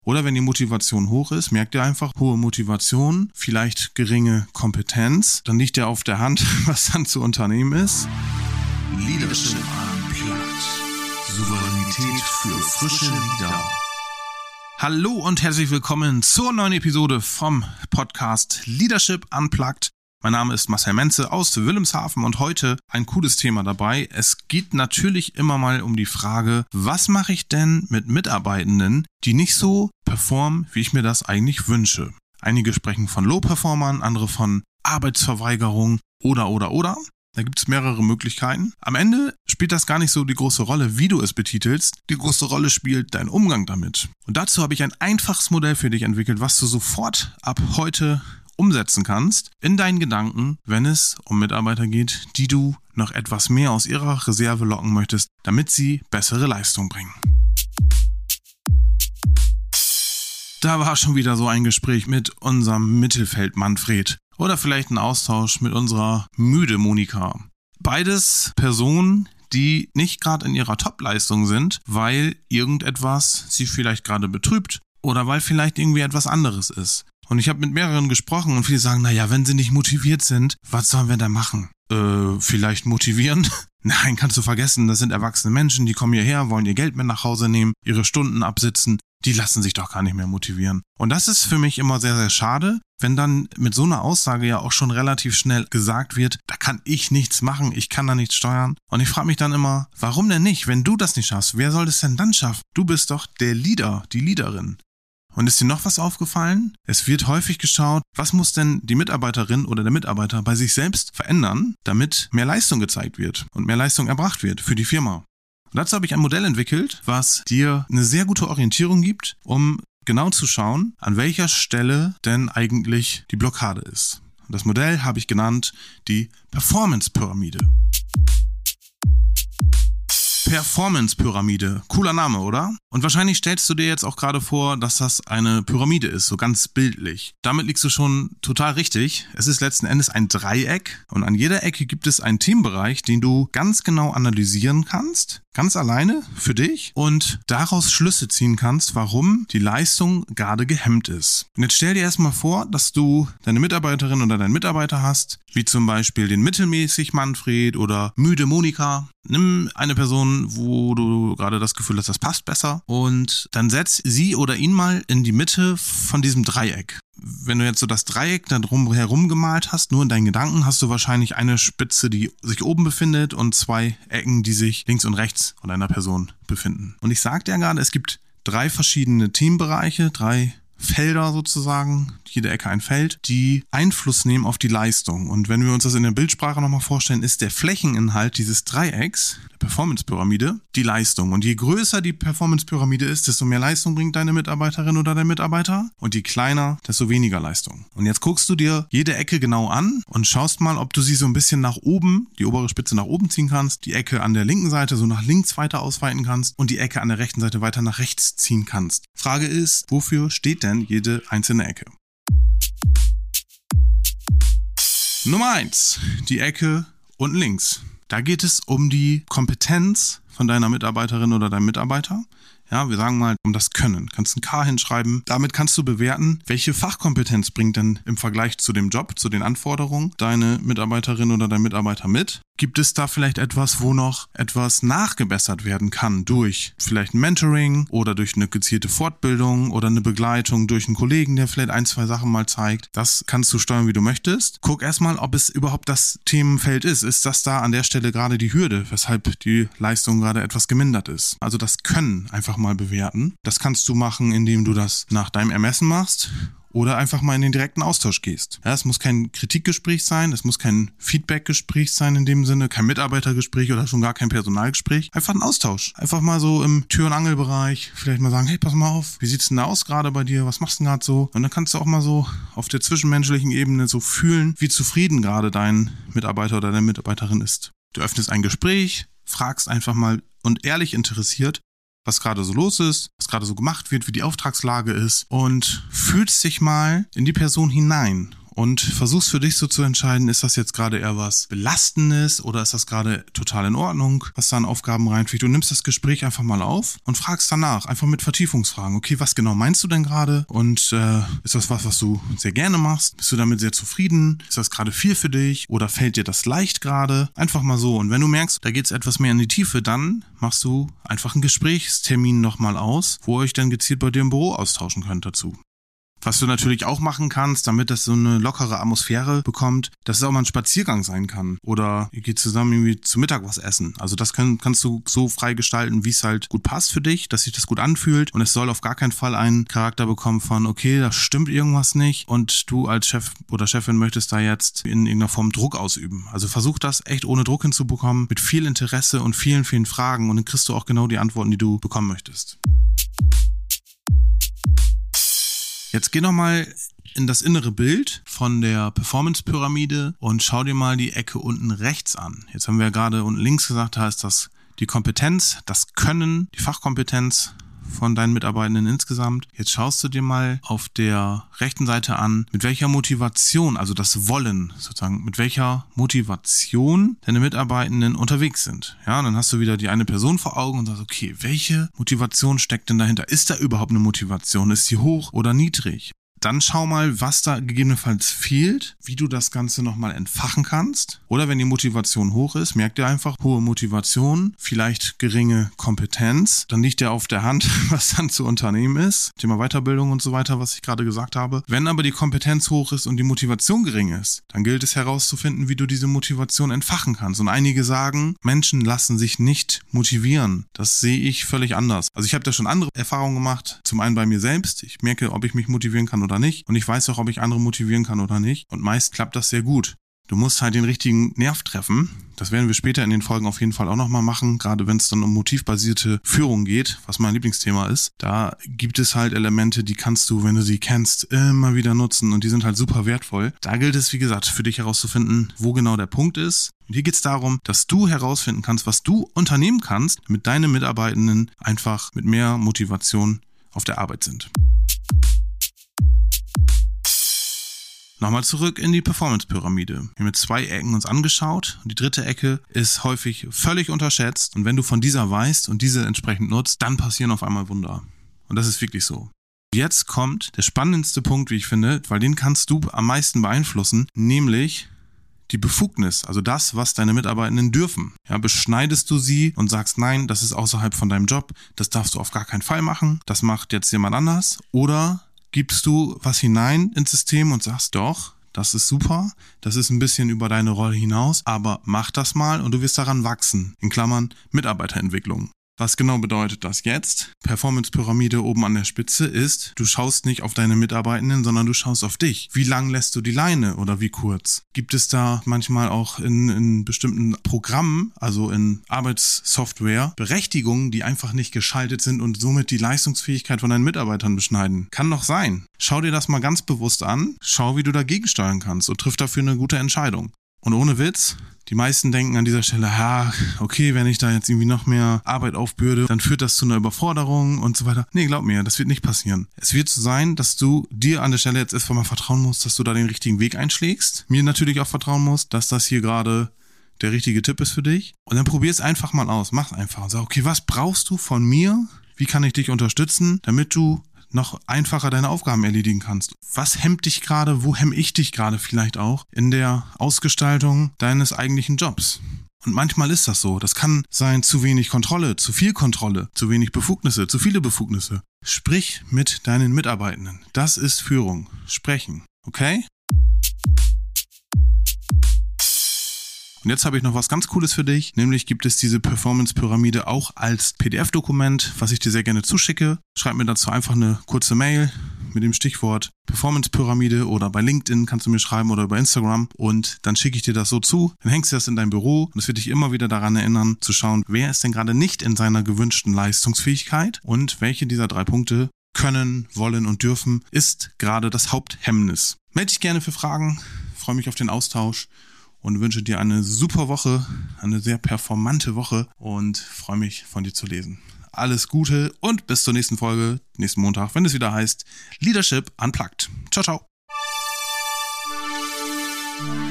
Oder wenn die Motivation hoch ist, merkt ihr einfach, hohe Motivation, vielleicht geringe Kompetenz. Dann liegt ja auf der Hand, was dann zu unternehmen ist. Leadership Unplugged. Souveränität für frische Leader. Hallo und herzlich willkommen zur neuen Episode vom Podcast Leadership Unplugged. Mein Name ist Marcel Menze aus Wilhelmshaven und heute ein cooles Thema dabei. Es geht natürlich immer mal um die Frage, was mache ich denn mit Mitarbeitenden, die nicht so performen, wie ich mir das eigentlich wünsche. Einige sprechen von Low-Performern, andere von Arbeitsverweigerung oder. Da gibt es mehrere Möglichkeiten. Am Ende spielt das gar nicht so die große Rolle, wie du es betitelst. Die große Rolle spielt dein Umgang damit. Und dazu habe ich ein einfaches Modell für dich entwickelt, was du sofort ab heute umsetzen kannst in deinen Gedanken, wenn es um Mitarbeiter geht, die du noch etwas mehr aus ihrer Reserve locken möchtest, damit sie bessere Leistung bringen. Da war schon wieder so ein Gespräch mit unserem Mittelfeld Manfred oder vielleicht ein Austausch mit unserer müde Monika. Beides Personen, die nicht gerade in ihrer Top-Leistung sind, weil irgendetwas sie vielleicht gerade betrübt oder weil vielleicht irgendwie etwas anderes ist. Und ich habe mit mehreren gesprochen und viele sagen, naja, wenn sie nicht motiviert sind, was sollen wir da machen? Vielleicht motivieren? Nein, kannst du vergessen, das sind erwachsene Menschen, die kommen hierher, wollen ihr Geld mit nach Hause nehmen, ihre Stunden absitzen, die lassen sich doch gar nicht mehr motivieren. Und das ist für mich immer sehr, sehr schade, wenn dann mit so einer Aussage ja auch schon relativ schnell gesagt wird, da kann ich nichts machen, ich kann da nichts steuern. Und ich frage mich dann immer, warum denn nicht? Wenn du das nicht schaffst, wer soll das denn dann schaffen? Du bist doch der Leader, die Leaderin. Und ist dir noch was aufgefallen? Es wird häufig geschaut, was muss denn die Mitarbeiterin oder der Mitarbeiter bei sich selbst verändern, damit mehr Leistung gezeigt wird und mehr Leistung erbracht wird für die Firma. Und dazu habe ich ein Modell entwickelt, was dir eine sehr gute Orientierung gibt, um genau zu schauen, an welcher Stelle denn eigentlich die Blockade ist. Und das Modell habe ich genannt die Performance-Pyramide. Performance-Pyramide. Cooler Name, oder? Und wahrscheinlich stellst du dir jetzt auch gerade vor, dass das eine Pyramide ist, so ganz bildlich. Damit liegst du schon total richtig. Es ist letzten Endes ein Dreieck und an jeder Ecke gibt es einen Themenbereich, den du ganz genau analysieren kannst, ganz alleine für dich und daraus Schlüsse ziehen kannst, warum die Leistung gerade gehemmt ist. Und jetzt stell dir erstmal vor, dass du deine Mitarbeiterin oder deinen Mitarbeiter hast, wie zum Beispiel den mittelmäßig Manfred oder müde Monika. Nimm eine Person, wo du gerade das Gefühl hast, das passt besser und dann setz sie oder ihn mal in die Mitte von diesem Dreieck. Wenn du jetzt so das Dreieck da drum herum gemalt hast, nur in deinen Gedanken, hast du wahrscheinlich eine Spitze, die sich oben befindet und zwei Ecken, die sich links und rechts von einer Person befinden. Und ich sagte ja gerade, es gibt 3 verschiedene Themenbereiche, 3 Felder sozusagen, jede Ecke ein Feld, die Einfluss nehmen auf die Leistung. Und wenn wir uns das in der Bildsprache nochmal vorstellen, ist der Flächeninhalt dieses Dreiecks, der Performance-Pyramide, die Leistung. Und je größer die Performance-Pyramide ist, desto mehr Leistung bringt deine Mitarbeiterin oder dein Mitarbeiter. Und je kleiner, desto weniger Leistung. Und jetzt guckst du dir jede Ecke genau an und schaust mal, ob du sie so ein bisschen nach oben, die obere Spitze nach oben ziehen kannst, die Ecke an der linken Seite so nach links weiter ausweiten kannst und die Ecke an der rechten Seite weiter nach rechts ziehen kannst. Frage ist, wofür steht denn jede einzelne Ecke? Nummer 1, die Ecke unten links. Da geht es um die Kompetenz von deiner Mitarbeiterin oder deinem Mitarbeiter. Ja, wir sagen mal um das Können. Kannst ein K hinschreiben. Damit kannst du bewerten, welche Fachkompetenz bringt denn im Vergleich zu dem Job, zu den Anforderungen deine Mitarbeiterin oder dein Mitarbeiter mit. Gibt es da vielleicht etwas, wo noch etwas nachgebessert werden kann durch vielleicht ein Mentoring oder durch eine gezielte Fortbildung oder eine Begleitung durch einen Kollegen, der vielleicht 1, 2 Sachen mal zeigt. Das kannst du steuern, wie du möchtest. Guck erstmal, ob es überhaupt das Themenfeld ist. Ist das da an der Stelle gerade die Hürde, weshalb die Leistung gerade etwas gemindert ist? Also das Können einfach mal bewerten. Das kannst du machen, indem du das nach deinem Ermessen machst. Oder einfach mal in den direkten Austausch gehst. Ja, es muss kein Kritikgespräch sein, es muss kein Feedbackgespräch sein in dem Sinne, kein Mitarbeitergespräch oder schon gar kein Personalgespräch. Einfach ein Austausch. Einfach mal so im Tür- und Angelbereich vielleicht mal sagen, hey, pass mal auf, wie sieht's denn da aus gerade bei dir? Was machst du denn gerade so? Und dann kannst du auch mal so auf der zwischenmenschlichen Ebene so fühlen, wie zufrieden gerade dein Mitarbeiter oder deine Mitarbeiterin ist. Du öffnest ein Gespräch, fragst einfach mal und ehrlich interessiert, was gerade so los ist, was gerade so gemacht wird, wie die Auftragslage ist und fühlst dich mal in die Person hinein und versuchst für dich so zu entscheiden, ist das jetzt gerade eher was Belastendes oder ist das gerade total in Ordnung, was da an Aufgaben reinfliegt. Du nimmst das Gespräch einfach mal auf und fragst danach, einfach mit Vertiefungsfragen. Okay, was genau meinst du denn gerade? Und ist das was du sehr gerne machst? Bist du damit sehr zufrieden? Ist das gerade viel für dich? Oder fällt dir das leicht gerade? Einfach mal so. Und wenn du merkst, da geht es etwas mehr in die Tiefe, dann machst du einfach einen Gesprächstermin nochmal aus, wo ihr euch dann gezielt bei dir im Büro austauschen könnt dazu. Was du natürlich auch machen kannst, damit das so eine lockere Atmosphäre bekommt, dass es auch mal ein Spaziergang sein kann. Oder ihr geht zusammen irgendwie zu Mittag was essen. Also das kannst du so frei gestalten, wie es halt gut passt für dich, dass sich das gut anfühlt. Und es soll auf gar keinen Fall einen Charakter bekommen von, okay, da stimmt irgendwas nicht und du als Chef oder Chefin möchtest da jetzt in irgendeiner Form Druck ausüben. Also versuch das echt ohne Druck hinzubekommen, mit viel Interesse und vielen, vielen Fragen, und dann kriegst du auch genau die Antworten, die du bekommen möchtest. Jetzt geh nochmal in das innere Bild von der Performance-Pyramide und schau dir mal die Ecke unten rechts an. Jetzt haben wir ja gerade unten links gesagt, da ist das die Kompetenz, das Können, die Fachkompetenz von deinen Mitarbeitenden insgesamt. Jetzt schaust du dir mal auf der rechten Seite an, mit welcher Motivation, also das Wollen sozusagen, mit welcher Motivation deine Mitarbeitenden unterwegs sind. Ja, dann hast du wieder die eine Person vor Augen und sagst, okay, welche Motivation steckt denn dahinter? Ist da überhaupt eine Motivation? Ist sie hoch oder niedrig? Dann schau mal, was da gegebenenfalls fehlt, wie du das Ganze nochmal entfachen kannst. Oder wenn die Motivation hoch ist, merkt ihr einfach, hohe Motivation, vielleicht geringe Kompetenz. Dann liegt ja auf der Hand, was dann zu unternehmen ist. Thema Weiterbildung und so weiter, was ich gerade gesagt habe. Wenn aber die Kompetenz hoch ist und die Motivation gering ist, dann gilt es herauszufinden, wie du diese Motivation entfachen kannst. Und einige sagen, Menschen lassen sich nicht motivieren. Das sehe ich völlig anders. Also ich habe da schon andere Erfahrungen gemacht. Zum einen bei mir selbst. Ich merke, ob ich mich motivieren kann oder nicht. Und ich weiß auch, ob ich andere motivieren kann oder nicht. Und meist klappt das sehr gut. Du musst halt den richtigen Nerv treffen. Das werden wir später in den Folgen auf jeden Fall auch nochmal machen, gerade wenn es dann um motivbasierte Führung geht, was mein Lieblingsthema ist. Da gibt es halt Elemente, die kannst du, wenn du sie kennst, immer wieder nutzen und die sind halt super wertvoll. Da gilt es, wie gesagt, für dich herauszufinden, wo genau der Punkt ist. Und hier geht es darum, dass du herausfinden kannst, was du unternehmen kannst, damit deine Mitarbeitenden einfach mit mehr Motivation auf der Arbeit sind. Nochmal zurück in die Performance-Pyramide. Wir haben mit 2 Ecken uns angeschaut und die dritte Ecke ist häufig völlig unterschätzt, und wenn du von dieser weißt und diese entsprechend nutzt, dann passieren auf einmal Wunder. Und das ist wirklich so. Jetzt kommt der spannendste Punkt, wie ich finde, weil den kannst du am meisten beeinflussen, nämlich die Befugnis, also das, was deine Mitarbeitenden dürfen. Ja, beschneidest du sie und sagst, nein, das ist außerhalb von deinem Job, das darfst du auf gar keinen Fall machen, das macht jetzt jemand anders, oder gibst du was hinein ins System und sagst, doch, das ist super, das ist ein bisschen über deine Rolle hinaus, aber mach das mal und du wirst daran wachsen. In Klammern Mitarbeiterentwicklung. Was genau bedeutet das jetzt? Performance-Pyramide oben an der Spitze ist, du schaust nicht auf deine Mitarbeitenden, sondern du schaust auf dich. Wie lang lässt du die Leine oder wie kurz? Gibt es da manchmal auch in bestimmten Programmen, also in Arbeitssoftware, Berechtigungen, die einfach nicht geschaltet sind und somit die Leistungsfähigkeit von deinen Mitarbeitern beschneiden? Kann doch sein. Schau dir das mal ganz bewusst an, schau, wie du dagegen steuern kannst und triff dafür eine gute Entscheidung. Und ohne Witz, die meisten denken an dieser Stelle, okay, wenn ich da jetzt irgendwie noch mehr Arbeit aufbürde, dann führt das zu einer Überforderung und so weiter. Nee, glaub mir, das wird nicht passieren. Es wird so sein, dass du dir an der Stelle jetzt erstmal mal vertrauen musst, dass du da den richtigen Weg einschlägst. Mir natürlich auch vertrauen musst, dass das hier gerade der richtige Tipp ist für dich. Und dann probier es einfach mal aus. Mach einfach und sag, okay, was brauchst du von mir? Wie kann ich dich unterstützen, damit du noch einfacher deine Aufgaben erledigen kannst? Was hemmt dich gerade, wo hemme ich dich gerade vielleicht auch in der Ausgestaltung deines eigentlichen Jobs? Und manchmal ist das so. Das kann sein zu wenig Kontrolle, zu viel Kontrolle, zu wenig Befugnisse, zu viele Befugnisse. Sprich mit deinen Mitarbeitenden. Das ist Führung. Sprechen. Okay? Und jetzt habe ich noch was ganz Cooles für dich, nämlich gibt es diese Performance-Pyramide auch als PDF-Dokument, was ich dir sehr gerne zuschicke. Schreib mir dazu einfach eine kurze Mail mit dem Stichwort Performance-Pyramide oder bei LinkedIn kannst du mir schreiben oder über Instagram und dann schicke ich dir das so zu. Dann hängst du das in dein Büro und es wird dich immer wieder daran erinnern, zu schauen, wer ist denn gerade nicht in seiner gewünschten Leistungsfähigkeit und welche dieser 3 Punkte können, wollen und dürfen ist gerade das Haupthemmnis. Melde dich gerne für Fragen, freue mich auf den Austausch. Und wünsche dir eine super Woche, eine sehr performante Woche und freue mich, von dir zu lesen. Alles Gute und bis zur nächsten Folge, nächsten Montag, wenn es wieder heißt Leadership Unplugged. Ciao, ciao. Tschüss.